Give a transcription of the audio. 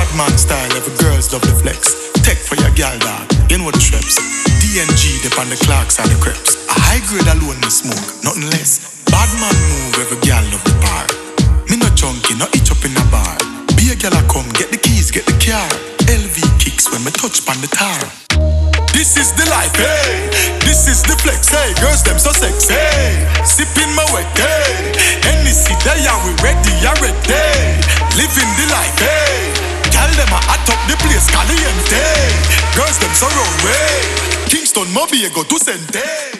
Bad man style, every girls love the flex. Tech for your gal dog, you know the trips. DNG, dip on the clocks and the creps. A high grade alone me smoke, nothing less. Bad man move, every gal love the bar. Me no junkie, no itch up in a bar. Be a gal a come, get the keys, get the car. LV kicks when me touch pan the tar. This is the life, hey. This is the flex, hey. Girls them so sexy, hey. Sipping my wet, hey. NEC day and we ready, already. Living the life, hey. Tell them I hot up the place, caliente. Girls them so round way. Kingston, Moby, go to Sente.